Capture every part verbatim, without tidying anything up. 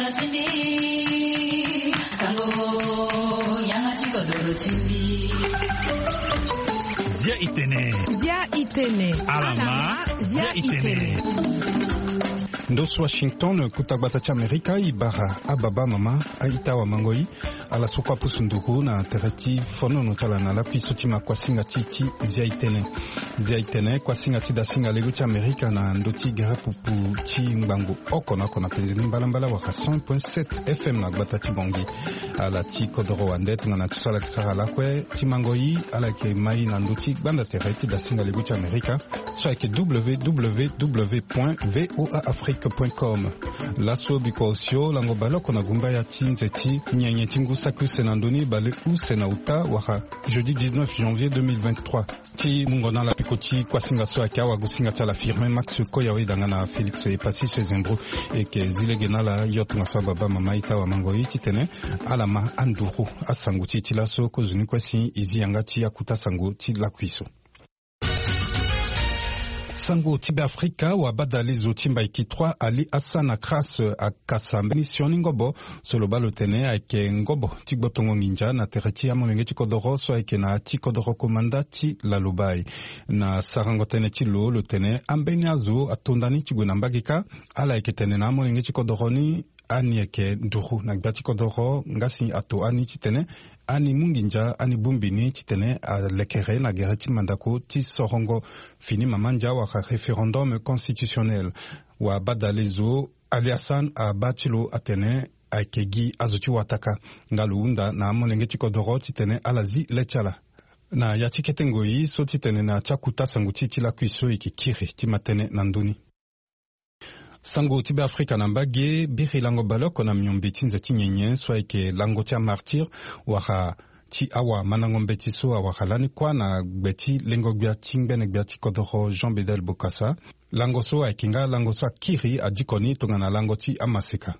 chimbi sango yanga chiko doro chimbi Zia itene Zia itene Alama Zia itene Ndos Washington kutagbatacha Amerika ibara ababa mama aitawa mangoi ala sokwa pusunduru na tereti fono no chala na la kwisotima kwa singa titi zia itene zia itene kwa singa tida singa lego cha Amerika na ndoti gara pupu chi mbango okona kona pezini mbalambala wa cent point sept F M na gbatachi bongi ala ti kodoro wande tungana tusala kisara lakwe ti mangoi ala ke mai na ndoti banda tereti da singa lego cha Amerika so ke w w w point voa afrique point com laso bikosio lango baloko na gumba ya tinzeti nyenye tingu sakuse na ndoni bale use na uta waka jeudi dix-neuf janvier deux mille vingt-trois ti mungona la pikoti kwa singa so akawa gusinga tala firme Max Koyawe dangana Felix e pasi chez Zembro e ke zilegena la yotunga so baba mama ita wa mangoi titene alama anduru asanguti tilaso ko zuni kwa si izi yangati akuta sango ti la kwiso Sango Tibe Afrika wa badali zotimba iki trois Ali Asana Kras akasa mission ngobo solo balotene ake ngobo tigbotongo nginja na tereti ya molenge tikodoro so ake na tikodoro komanda ti la lubai na sarangotene ti lo lotene ambeni azo atondani tiguna mbagika ala ake tene na molenge tikodoro ni ani ake nduru na gbati kodoro ngasi ato ani titene ani munginja ani bumbini titene a lekere na gereti mandako ti sorongo fini mamanja wa referendum constitutionnel wa badalezo aliasan a batilo atene akegi azuti wataka ngaluunda na molenge tikodoro titene alazi lechala na yachiketengoi so titene na chakuta sanguti tila kwiso ikikiri timatene nanduni Sango Tibe Afrika na mbage biri lango baloko na myombe tinza tinyenye so ike lango tia martyr waka ti awa manango mbeti so awa halani kwa na beti lengo gbia tingbene gbia ti kodoro Jean Bedel Bokassa lango so aikinga lango so kiri adikoni tonga na lango ti amaseka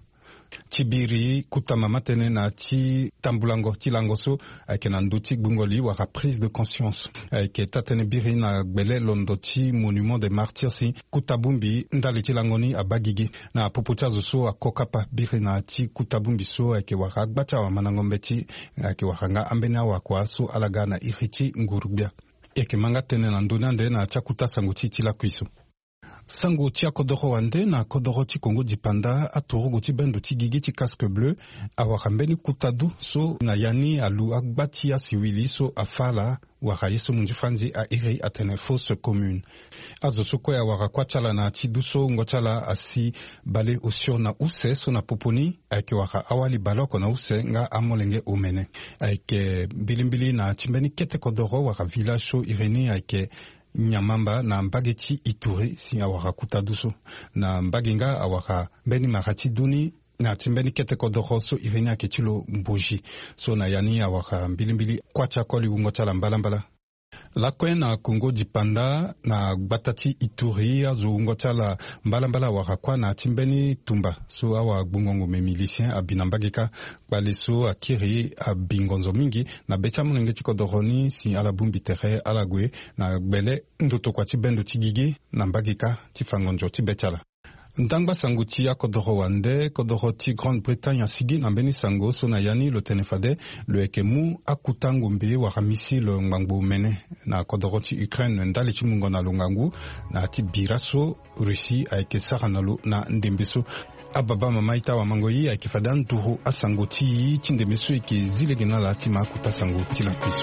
Tibiri kutama matene na ti tambulango ti langoso ake na nduti gbungoli waka prise de conscience ake tatene biri na gbele londo ti monument des martyrs si kutabumbi ndali ti langoni abagigi na poputazo so akokapa biri na ti kutabumbi so ake waka gbata wa manangombe ti ake waka nga ambena wakwa so alaga na iriti ngurubia ake manga tene na ndunande na chakuta sanguti ti la kwiso Sango tia kodoro wande na kodoro ti Congo dipanda atorogo ti bendo ti gigi ti casque bleu awakambeni kutadu so na yani alu agbati ya siwili so afala waka yeso munji fanzi a iri atene fausse commune azo soko ya waka kwa chala na ti duso ngo chala asi bale osio na use so na poponi ake waka awali baloko na use nga amolenge umene ake bilimbili na chimbeni kete kodoro waka village so ireni ake Nyamamba na mbageti Ituri si awaka kutaduso na mbaginga awaka beni makati duni na timbeni kete kodoro so irenia ketilo mboji so na yani awaka mbilimbili kwacha koli ungo chala mbala mbala la kwen na Congo dipanda na batati Ituri azo ungo chala mbala mbala waka kwa na timbeni tumba so awa gbungongo me milicien abinambagika bale so akiri abingonzo mingi na becha mulenge tikodoroni si ala bumbi tere ala gwe na gbele ndoto kwa tibendo tigigi na mbagika tifangonjo tibetala Ndangba sango ti ya kodoro wande, kodoro ti Grande-Bretagne asigi na mbeni sango so na yani lo tenefade lo ekemu akutango mbe waka misile ngangbu mene na kodoro ti Ukraine ndali ti mungo na lo ngangu na ti biraso Russie aike sara na lo na ndembeso ababa mama ita wa mangoyi aike fadan duru asango ti ti ndembeso ike zilegena la ti makuta sango ti la piso.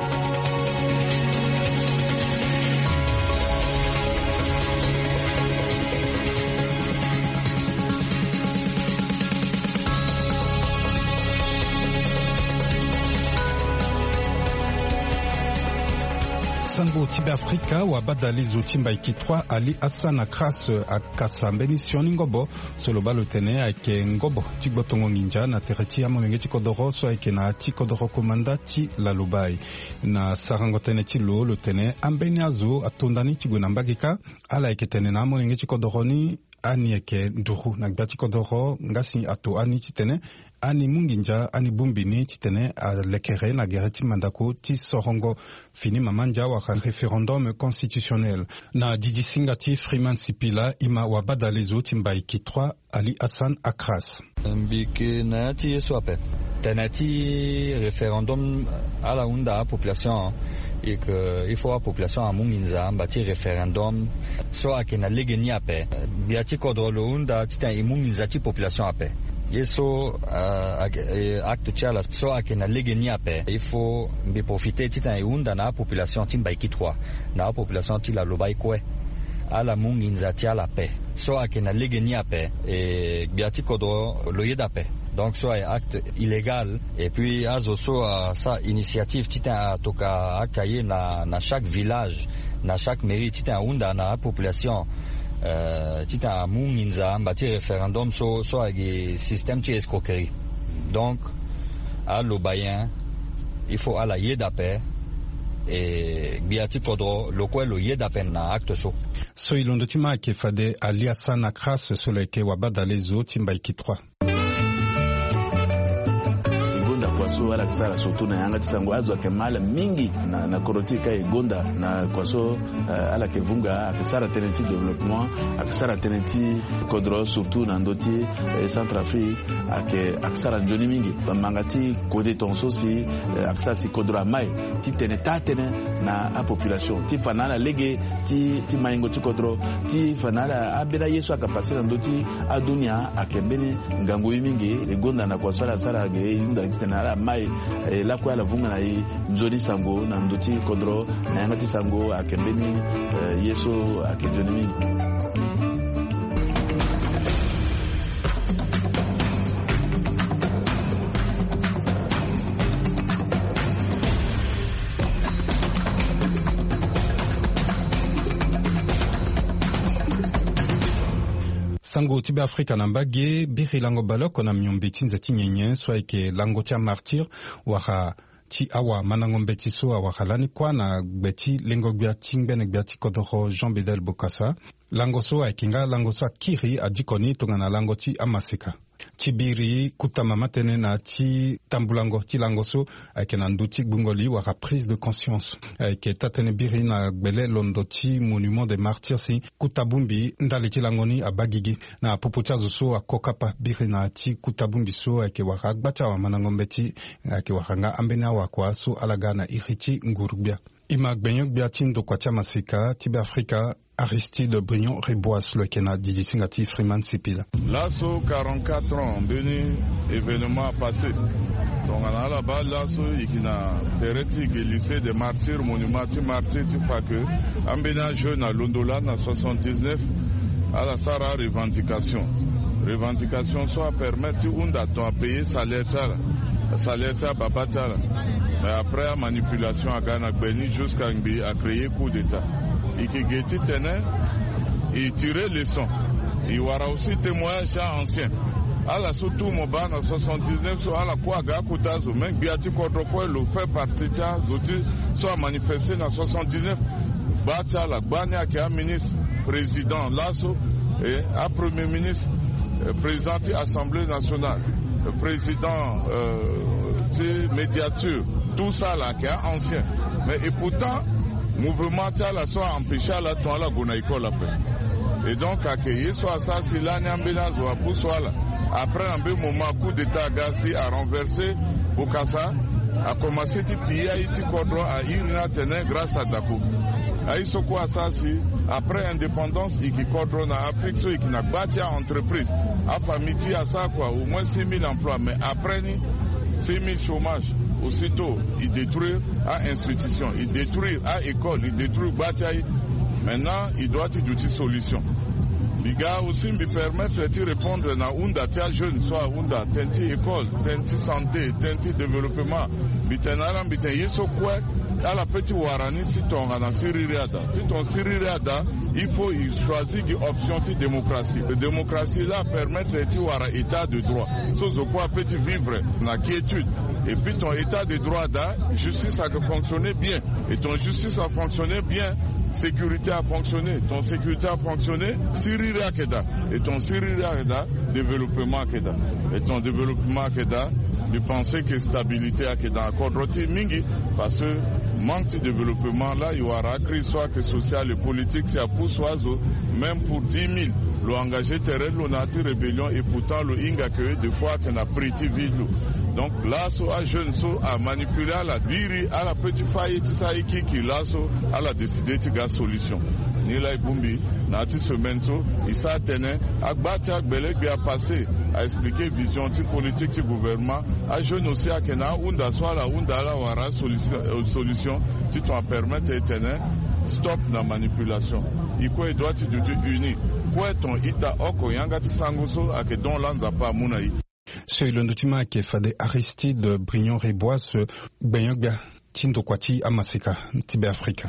Sango Tibe Afrika wa badali zotimba iki trois Ali Asana Kras akasa mission ngobo solo balotene ake ngobo tigbotongo nginja na tereti ya molenge tikodoro so ake na tikodoro komanda ti la lubai na sarangotene ti lo lotene ambeni azo atondani tiguna mbagika ala ake tene na molenge tikodoro ni ani eke nduru na gbati kodoro ngasi ato ani titene ani munginja ani bumbini titene a lekere na gereti mandako ti sorongo fini mamanja wa référendum constitutionnel na Didi Singati Freeman Sipila ima wa badalezo timbai ki trois Ali Hassan Akras mbike na ti swape tenati référendum à la unda population et que il faut la population à munginza bati référendum so akena legeni ape biati kodrolo unda tita munginza ti population ape yeso acte tiala so akena legeni ape il faut bi profiter tita unda na population timba ki trois na population ti la lobai kwe ala munginza ti ala pe so akena legeni ape et biati kodro loye d'ape. Donc soit un acte illégal et puis azoso a sa initiative tita toka akaye na na chaque village na chaque mairie tita unda na population euh tita munginza mbati référendum so so agi système ti escroquerie. Donc à l'obayen il faut à la yedape et biati kodro lokwe lo yedape na acte so so ilondo tima ke fade Ali Hassan Akras so leke wabada lezo timba iki trois kwaso wala kisara surtout na yanga tisango azo kemala mingi na na korotika igonda na kwaso uh, ala kevunga akisara tenenti développement akisara tenenti kodro surtout na ndoti eh, Centrafrique ake akisara njoni mingi bamangati kode tonso si uh, akisara si kodro mai ti teneta tene na a population ti fanala lege ti ti maingo ti kodro ti fanala abira yesu akapasira ndoti adunia akembeni ngango mingi igonda na kwaso ala sara ge inda kitena mai eh, la kwa la vunga na i nzoni sango na ndoti kodro na yangati sango akembeni eh, yeso akenjoni sango tibe Afrika na mbage biri lango baloko na mnyombe tinza tinyenye swa ke lango tia martyr waka ti awa manangombe ti so awa halani kwa na beti lengo bia tingbene bia ti kodoro Jean Bedel Bokassa lango so aikinga lango so kiri adikoni tongana lango ti amasika Chibiri kutama matene na ti tambulango ti langoso ayeke na nduti gbungoli wara prise de conscience ayeke tatene biri na gbele londo ti monument des martyrs si kutabumbi ndali ti langoni abagigi na popo ti azo so akokapa biri na ti kutabumbi so ayeke wara agba ti awamanangombe ti ayeke wara nga ambeni awakua so alaga na iri ti ngurubia ima gbenyo gbia ti ndokua ti amasika ti be Afrika Aristide Brion Reboise le Kena Didi Singati Freeman Sipila. L'assaut quarante-quatre ans, béni événement passé. Donc on a là-bas l'assaut qui n'a terreti lycée des martyrs, monument de martyrs, tu vois que ambena jeune à Londola en soixante-dix-neuf à la Sara revendication. Revendication soit permettre un daton à payer salaire salaire babata. Mais après la manipulation à Ghana Beni jusqu'à à créer coup d'état. Et qui Getty tenait et tirer les sons. Il y aura aussi témoignage ancien. À la surtout Moba en soixante-dix-neuf, soit à la quoi Gakutazo, même Biati Kodroko, le fait partie de ça, soit manifesté en soixante-dix-neuf. Batia la Bania qui est ministre, président Lasso, et un premier ministre, président de l'Assemblée nationale, président euh, de médiature, tout ça là qui est ancien. Mais et pourtant, mouvement la soit empêché à la toile la gonaïko la paix. Et donc accueillir soit ça si l'année ambulance ou à pour soit là. Après un peu moment coup d'état Gassi a renversé Bokassa a commencé à piller Haïti Kodro à Irina Tene grâce à Dakou. Aïsso quoi ça si après indépendance il qui Kodro na Afrique so il qui n'a bâti entreprise a famille à ça quoi au moins six mille emplois mais après ni six mille chômage. Aussitôt, il détruit à institution, il détruit à école, il détruit bataille. Maintenant, il doit y avoir des solutions. Les gars aussi me permettent de répondre à Ounda, tia jeune, soit Ounda, tenti école, tenti santé, tenti développement. Bitenaram, biten yeso quoi, à la petite Warani, si ton en Siririada. Si ton Siririada, il faut choisir une option de démocratie. La démocratie là permet de avoir un état de droit. Sauf quoi peut vivre dans la quiétude. Et puis ton état de droit da, justice a fonctionné bien. Et ton justice a fonctionné bien, sécurité a fonctionné. Ton sécurité a fonctionné, sirira keda. Et ton sirira keda, développement keda. Et ton développement keda, de penser que stabilité a keda. Encore roti mingi, parce que manque de développement là, il y aura crise soit que social et politique, c'est à pousse-oiseau, même pour dix mille. Le engagé terrain, le nati rébellion et pourtant le inga que des fois qu'on a prêté vide. Donc là, so a jeune so a manipulé à la biri, à la petite faillite saïki qui là so à la décidé de la solution. Ni la bumbi, nati semaine so, il s'est tenu, à bâtir à belek bien passé, à expliquer vision politique du gouvernement, à jeune aussi à kena, unda soit la unda la wara solution, solution, qui t'en permettre de tenir, stop la manipulation. Il faut doit être uni. C'est le document qui fait des Aristide Brignon Rebois, Benyoga, Tindokwati, Amasika, Tibet Africa.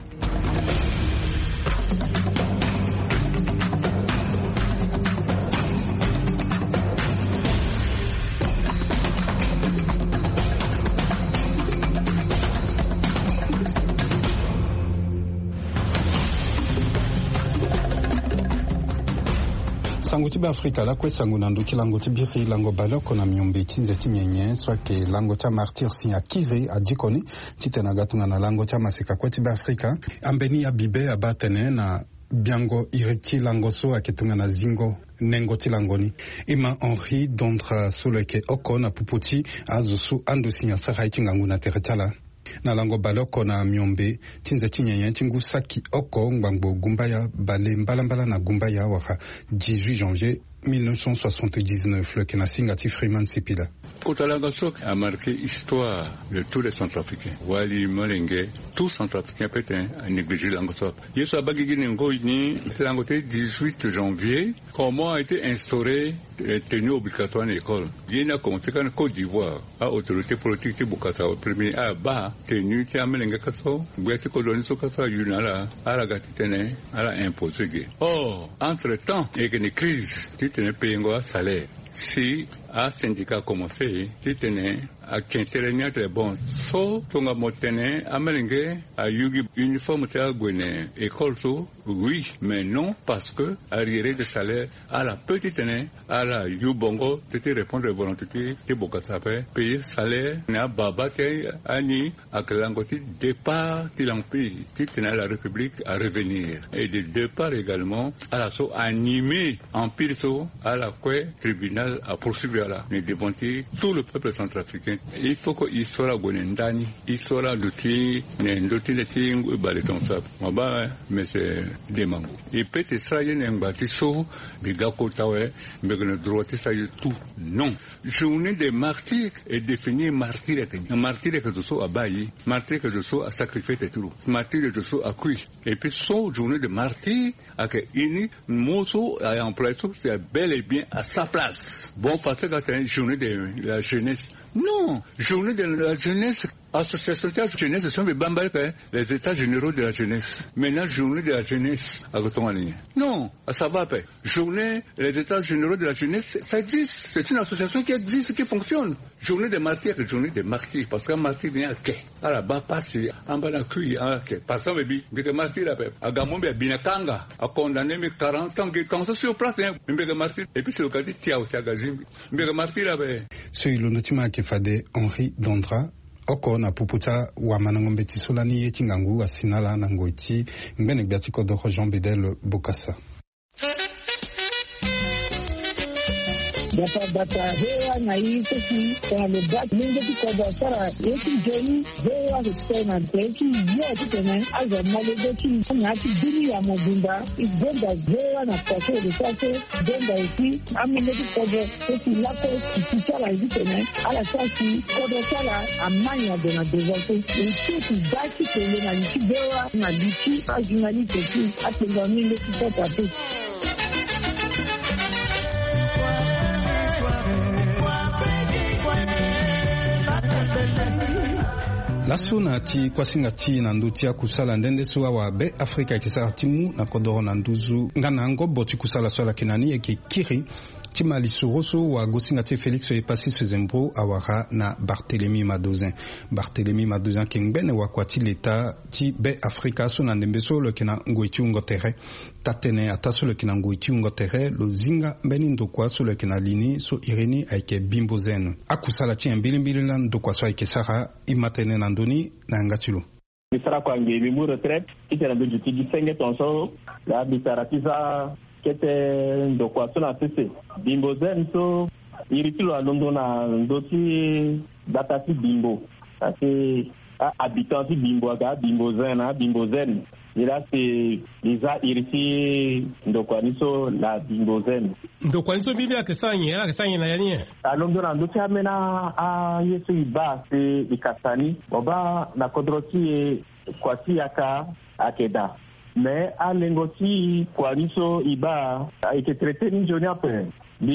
Sangoti ba Afrika la kwesangu nanduki langoti biri lango baloko na miombe tinze tinyenye swake lango cha martyr si akive adikoni titena gatunga na lango cha masika kweti ba Afrika ambeni ya bibe abatene na biango iriki langoso aketunga na zingo nengo tilangoni ima Henri Dondra Soleke oko na puputi azusu andusinya sarai tingangu na teretala na lango baloko na miombe tinze tinyenye tingu saki oko ngbango gumbaya bale mbalambala na gumbaya waka dix-huit janvier mille neuf cent soixante-dix-neuf le Kenasingati Freeman Sipila. Otalangasok a marqué l'histoire de tous les Centrafricains. Wali Molenge, tous Centrafricains pétain a négligé l'Angasok. Yeso Bagigi Nengo ni l'Angoté dix-huit janvier, comment a été instauré la tenue obligatoire à l'école. Il y a commencé qu'en Côte d'Ivoire, à autorité politique de Bukata, au premier à bas, tenue qui a Melenga Kasso, Gouette Colonie Sokasa, Yunala, à la Gatitene, à la imposée. Or, entre-temps, il y a une crise, tu tenais payant un salaire. Si un syndicat a commencé, tu tenais à quinterenia très bon. So, tonga motene, amelenge, à yugi uniforme te agwene, école so, oui, mais non, parce que, arriéré de salaire, à la petite année, à la yubongo, tu te répondre de volonté, tu bokasape, payer salaire, n'a babate, ani, à que l'angoti départ de l'empire, tu tenais à la République à revenir. Et de départ également, à la so animé, empire so, à la quoi, tribunal à poursuivre là, ne démonter tout le peuple centrafricain. Il faut qu'il soit Gonendani, il soit l'outil, l'outil de Ting, Baleton Sap. Mais c'est des mangos. Il peut être sraillé un bâtisseur, mais Gako Tawe, mais le droit de tout. Non. Journée des martyrs est définie martyr. Un martyr que je sois à Bailly, martyr que je sois à sacrifier tout. Martyr que je sois à cuire. Et puis, son journée de martyr, à que ini, mozo, à employer tout, c'est bel et bien à sa place. Bon, parce que c'est une journée de la jeunesse. Non, journée de la jeunesse, association de la jeunesse, ce sont les bambales, les états généraux de la jeunesse. Maintenant, journée de la jeunesse, à Gotongali. Non, ça va pas. Journée, les états généraux de la jeunesse, ça existe. C'est une association qui existe, qui fonctionne. Journée des martyrs, journée des martyrs, parce qu'un martyr vient à quai. À la bas, passer, en bas d'un cuit, à quai. Parce que, mais que martyr, à Gamon, à Binakanga, à condamner mes quarante ans, quand ça sur place, mais que martyr, et puis c'est le cas de Tiao, Tiagazim, mais que martyr, c'est le notement qui fait de Henri Dondra. Oko na puputa wa manangombe tisolani yetingangu asinala na ngoiti ngene biatiko doko Jean Bedel Bokassa. Data data hewa na hii sisi kwa lebak mingi tiko basara yeti jeni hewa hutena teki yote tena aza malegoki ngati dini ya mobimba ibenda hewa na kwase lisase benda isi amine tiko teki lako kisichala hivi tena ala sasi kodo sala amanya de na devote isi daki tele na nchi hewa na lichi ajunali teki atenga mingi tiko tatu. Lasuna ti kwasinga ti na ndutia kusala ndende suwa wa be Afrika ikisara timu na kodoro na nduzu ngana ngobo ti kusala swala kinani eki kiri tima lisuroso wa gosinga te Felix Oyepasi Sezembro awara na Barthélemy Madozin. Barthélemy Madozin kengbene wa kwati leta ti be Afrika so na ndembeso le kena ngoiti ungotere tatene ataso le kena ngoiti ungotere lo zinga mbeni ndokwa so le kena lini so Irini aike Bimbozen akusala ti mbili mbili na ndokwa so aike Sara imatene na ndoni na ngatilo bisara kwa ngebi mu retraite itera ndo jutigi senge tonso la bisara tiza kete ndokwa so na sese Bimbozen so iritilo alondo na ndoti datasi Bimbo ase habitant si Bimbo aga Bimbozen na Bimbozen ila c'est déjà iriti ndokwa niso la Bimbozen ndokwa niso bibi akesanye ala kesanye na yani alondo na ndoti amena a yesu iba se ikasani oba na kodroti kwati aka akeda mais alengoti kwa niso iba ike traité ni joni après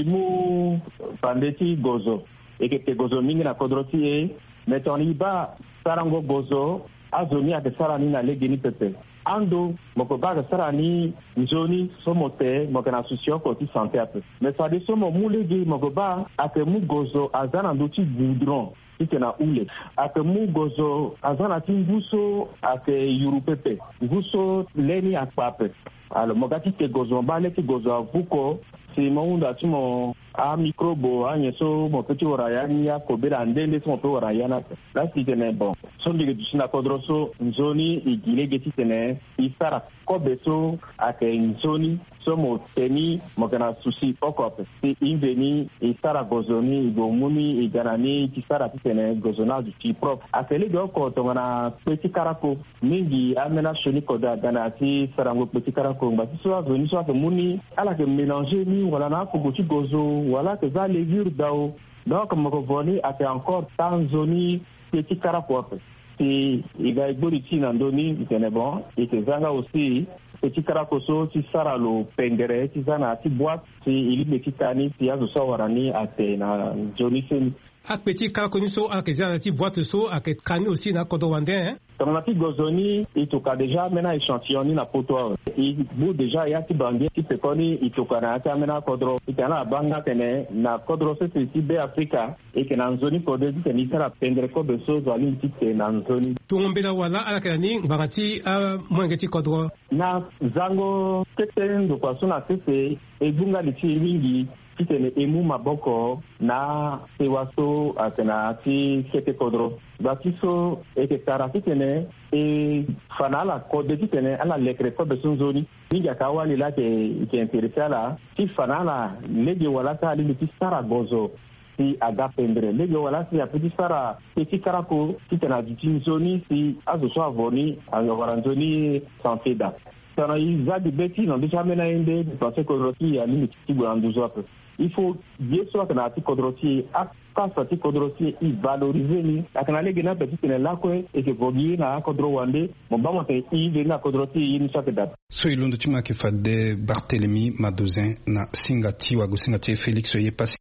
limu pandeti gozo ike te gozo mingi na kodroti mais ton iba sarango gozo azoni ake sarani na legeni pepe ando moko baga sarani nzoni somote moko na susio ko ti santé ape mais ça de somo mulegi moko ba ake mu gozo azana nduti goudron ite na ule ake mu gozo azana ti nguso ake yurupepe nguso leni akpape alo mogati te gozo bale ti gozo avuko si maunda timo a microbo a nyeso mo peti orayani ya kobela ndende so mo pe orayana la si tene bon so ndige dusina kodroso nzoni igile geti tene isara kobeso ake nzoni so mo teni mo kana susi okope si inveni isara gozoni igomuni iganani tisara tene gozona du ti prop akele do ko to na peti karako mingi amena shoni koda gana ti sarango peti karako ngati so azoni so muni ala ke mélanger ni wala na ko ti gozo voilà que ça légure d'eau donc mon voni a encore tant zoni petit caractère si il a évolué dans doni c'est bon et que ça aussi petit caractère si ça le pendere si ça na ti boîte si il petit tani si azo so warani ate na joni sen ak petit caractère so ak za ti boîte so ak kani aussi na kodo wande hein dans la petite gozoni il toka déjà maintenant échantillonné na poto il bout déjà ya ti bangi ti pekoni il toka na ta mena kodro itana banga tene na kodro se ti be Afrika e ke na zoni kodro ti ni sara pendre ko be so zali ti te na zoni tungombela wala ala kani bangati a mwengeti kodro na zango tetendo kwa sona tete e bunga li ti mingi kitene emu maboko na sewaso atena ti kete kodro batiso eke tara kitene e fanala kode kitene ala lekre ko besun zoni ninja kawali la ke ke interesala ti fanala lege wala ta ali ti sara gozo si aga pendre lege wala si apeti sara petit karako kitena di zoni si azo so avoni anga waranzoni sanfeda sana izadi beti no déjà mena inde parce que roti ya limite ti gwanduzo ape il faut bien sûr que na ti kodroti a kasa ti kodroti i valoriser ni akana lege na petit ne la ko e ke vogi na kodro wande mo ba mo te i de na kodroti i ni sakeda so ilondo ti ma ke fade Barthélemy Madozin na singati wa go singati Félix Oyepasi.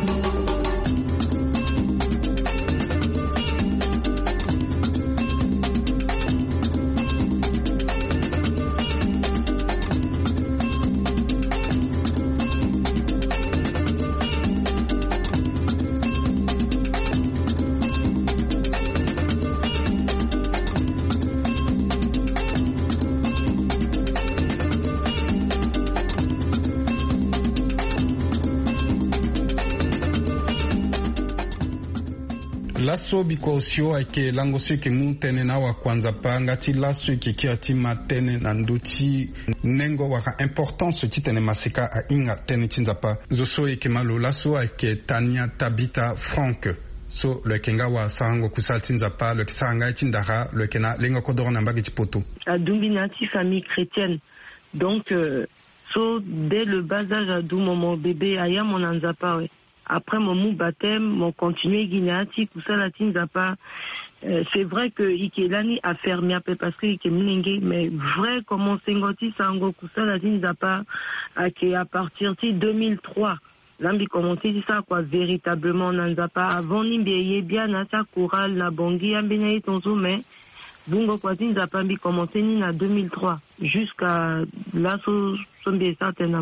Laso biko sio ake lango sio ke mutene na wa kwanza panga ti laso ke kia ti matene na nduti nengo waka importance ti tene masika a inga tene tinzapa zo so eke malo laso ake Tania Tabita Frank so le kenga wa sango kusal tinzapa le kisanga tindara le kena lengo kodoro na mbagi ti poto a dominati famille chrétienne donc euh, so dès le bas âge à dou mon bébé aya mon anzapa ouais. Après mon baptême, mon continué guinéati, tout ça, la tinzapa. Euh, c'est vrai que Ikelani a fermé un peu parce que Ikeminenge, mais vrai comme on s'engoti, sango, tout ça, la tinzapa, à partir de deux mille trois. Lambi commenté ça, quoi, véritablement, nanzapa. Avant, nimbieye bien, nasa, chorale, na bongi, ambinaye, tonzo, mais, bungo, quoi, tinzapa, mbi commenté, ni na deux mille trois. Jusqu'à là, so, sombi, certainement.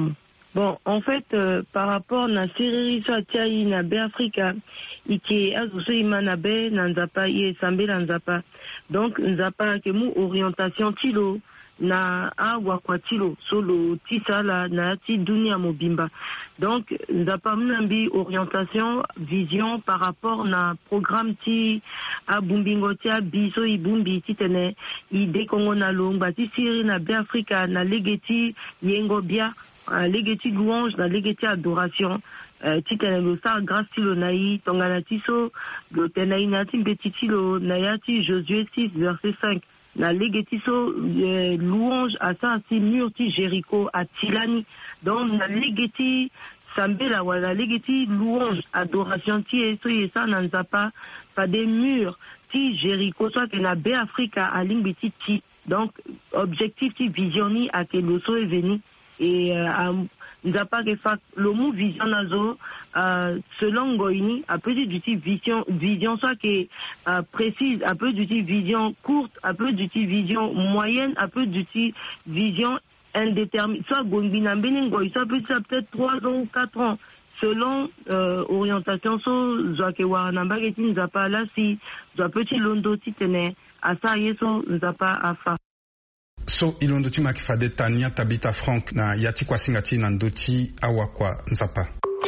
Bon, en fait, euh, par rapport à Siriri Swatiaï na Africa, ike azuso imana be na nzapa ye sambe na nzapa. Donc nzapa ke mu orientation tilo na awa kwa tilo solo tisala na ti dunia mobimba. Donc nzapa mnambi orientation vision par rapport na programme ti a bumbingo ti a biso ibumbi ti tene ide kongo na longba ti siri na be Africa na legeti yengo bia legeti louange na legeti adoration. Ti tene lo sa grâce ti lo naï tongana ti so lo tenaï na ti mbeti ti lo naya ti Josué six verset cinq na legeti so euh, louange à ça si mur ti Jéricho à Tilani. Donc na legeti sambela wala legeti louange adoration ti eso yesa na nzapa pas des murs ti Jéricho soit que na be Africa a limbiti ti. Donc objectif ti visioni a que lo so est venu et euh, nzapa ke fa le mot vision nazo euh, selon Goini a peu d'uti vision vision soit que euh, précise a peu d'uti vision courte a peu d'uti vision moyenne a peu d'uti vision indéterminée soit Gombina Beningo ça peut être peut-être trois ans ou quatre ans selon euh, orientation so zoake waranamba ke nzapa là si zo petit londo titene asa yeso nzapa afa. So ilondo ti makifade Tania Tabita Frank na yati kwa singati na ndoti awa kwa nzapa.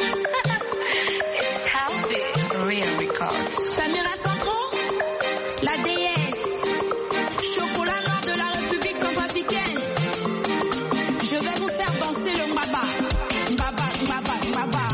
Real Records. Samira Centro, la déesse, chocolat noir de la République centrafricaine. Je vais vous faire danser le mbaba, mbaba, mbaba, mbaba.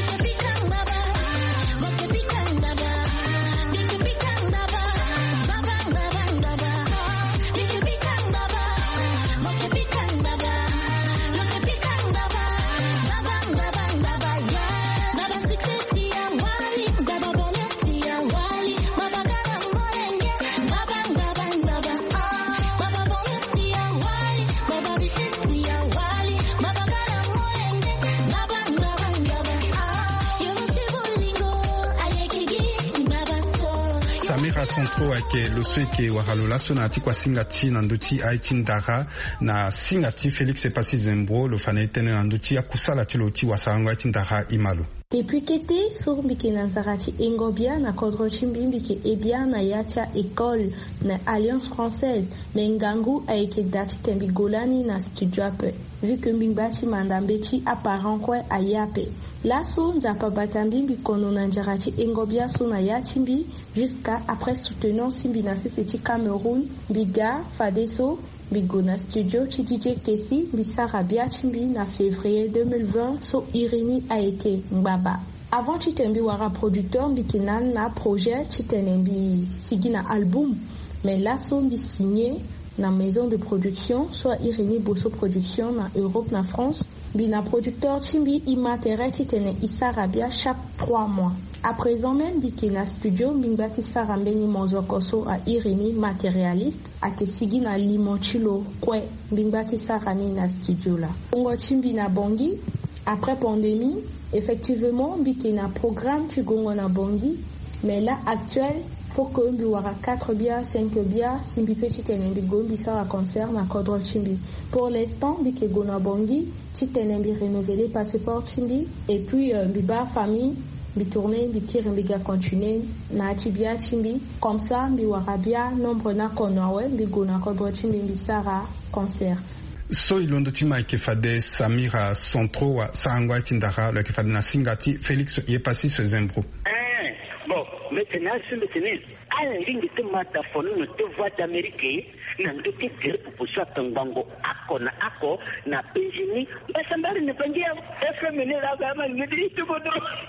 Samira Centro ake losweke wahalola so na ati kwa singati na ndoti aiti ndara na singati Félix Epasi Zembro lo fana itene na ndoti akusala tilo ti wasango aiti ndara imalu. Depuis kete sur mbike na nzarati engobia na kodro chimbi mbike ebia na yatia école na Alliance Française na ngangu aike dati tembi golani na studio ape vu que mbimbati mandambechi apparent kwe ayape laso nzapa batambi mbikono na nzarati engobia so na yatimbi jusqu'à après soutenant simbi na siseti Cameroun biga fadeso Bigona Studio Chidije Kesi Bisarabia Chimbi na février deux mille vingt so Irini a été Mbaba. Avant Chitembi wara producteur Bikinan na projet Chitenembi Sigina album mais là so bi signé na maison de production soit Irini Bosso Production na Europe na France bina producteur Chimbi Imatere Chitene Isarabia chaque trois mois. À présent même, Bikina Studio, Mingbati Sarambeni Mozokoso à Irini matérialiste, à Kesigi na Limonchilo, Kwe, Mingbati Sarani na Studio là. Ongo Chimbi na Bongi, après pandémie, effectivement, Bikina programme Chigongo na Bongi, mais là, actuel, faut que Mbi wara quatre biens, cinq biens, Simbi Petit Tenembi Gombi Sara concert na Kodro Chimbi. Pour l'instant, Bikego na Bongi, Chitenembi renouvelé passeport Chimbi, et puis euh, Biba famille, bi tourner bi tire bi ga continuer na tibia chimbi comme ça bi warabia nombre na konawe bi gona ko bo chimbi bi sara concert so ilondo tima ke fade Samira Centro wa sangwa tindara le ke fade na singati Félix Epasi Zembro. Eh bon maintenant c'est maintenant à la ligne de mataphone de voix d'Amérique na ndoki kere pupusa tangango ako na ako na penjini basambali ne pangia F M ne la gama ne ditu bodo.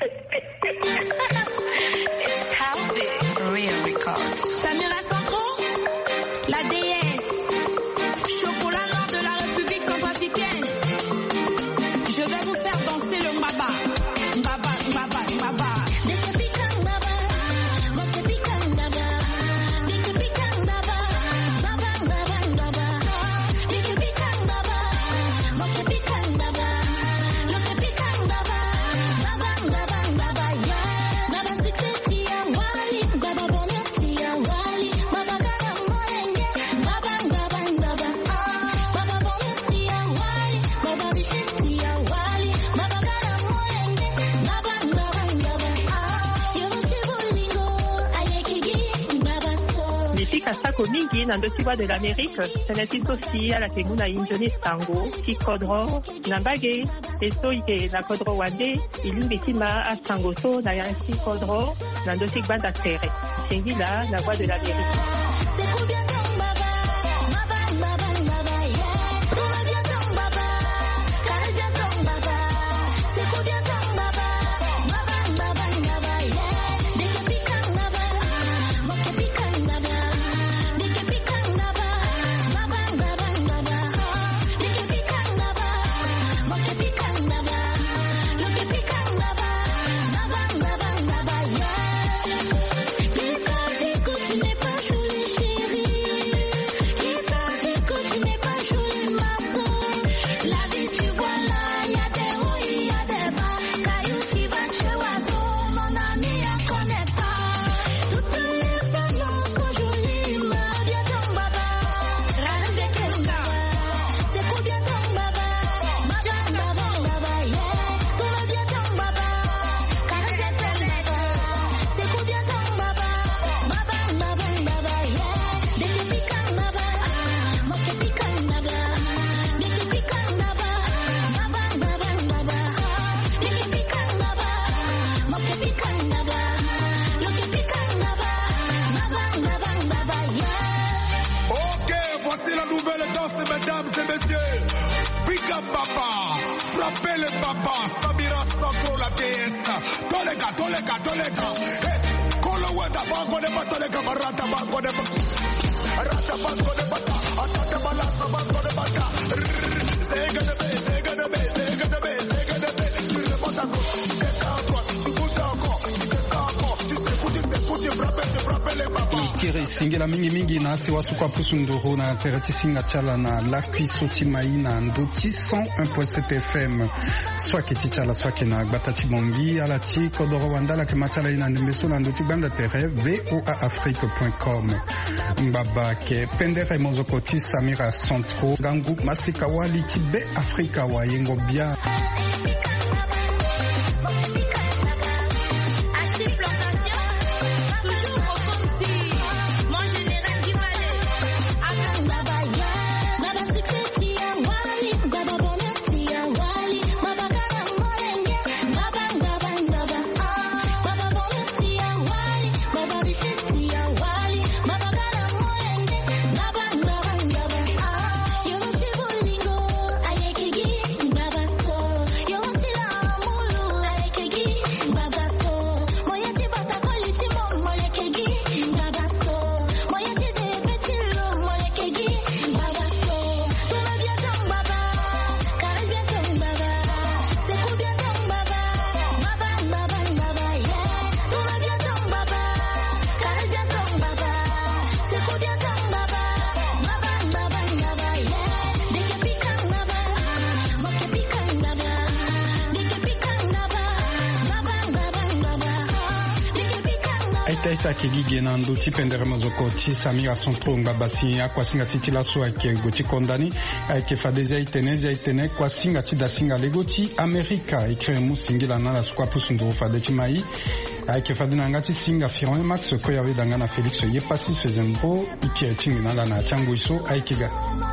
It's Calvin Real Records. Samira Centro, la déesse, chocolat noir de la République centrafricaine. Je vais vous faire danser le mbaba, mbaba, mbaba, mbaba. ko mingi na ndotigwa de l'Amérique teneti sosi ala ke nguna injoni sango ti kodro na mbage eso ike na kodro wande ilimbi tima a sango so na yansi kodro na ndotigwa da tere sengila na voix de l'Amérique. Mesdames et messieurs, Big Up Papa, frappez le papa, Samira Sandro la déesse, Tolega, Tolega, Tolega, eh, Kolo Weda Bango de Batolega, Marata Bango de Bata, Rata Bango de Bata, Atata Balasa Bango de Bata, Sega de B, Sega de B, Sega de B, Sega de B, tu le montes à gauche, tu descends à droite, tu pousses encore, tu descends encore, tu t'écoutes, tu t'écoutes, tu frappes, tu frappes les papas. Ikiri singela mingi mingi na siwa sukwa pusunduru na tereti singa chala na lakwi soti maina ndoti cent un point sept F M soit kiti chala soit kena batati bongi ala ti kodoro wandala ke machala ina ndembeso na ndoti banda tere voa afrique point com mbaba ke pendere mozoko ti Samira Centro gangu masika wali ti be Afrika wa yengo bia Taita kigige na nduti pendere mazoko ti Samira Centro ngabasi akwa singa titi la so ake goti kondani ake fadezi itenezi itene kwa singa ti da singa legoti Amerika ikre musingila na la sukwa pusundo fadeti mai ake fadina ngati singa Firon Max ko yawe dangana Felix yepasi fezembo iki etinga na na chango iso aikiga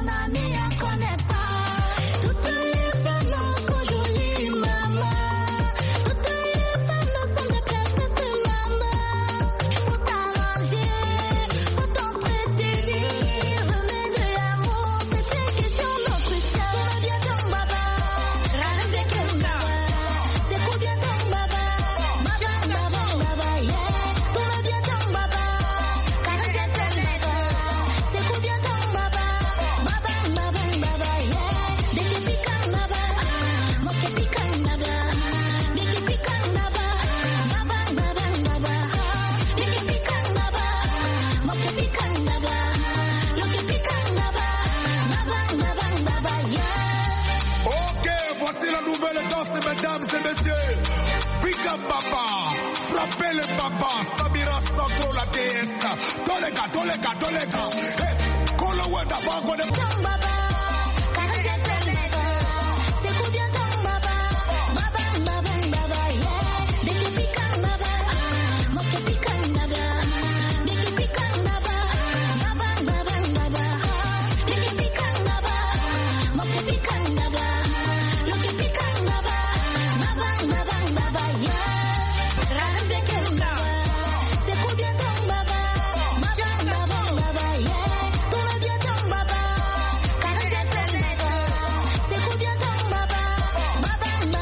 Mesdames et messieurs, Big Up Papa, frappez le papa, Samira Centro la déesse, Tolega, Tolega, Tolega, eh, Kolo Weda Bango de Bata.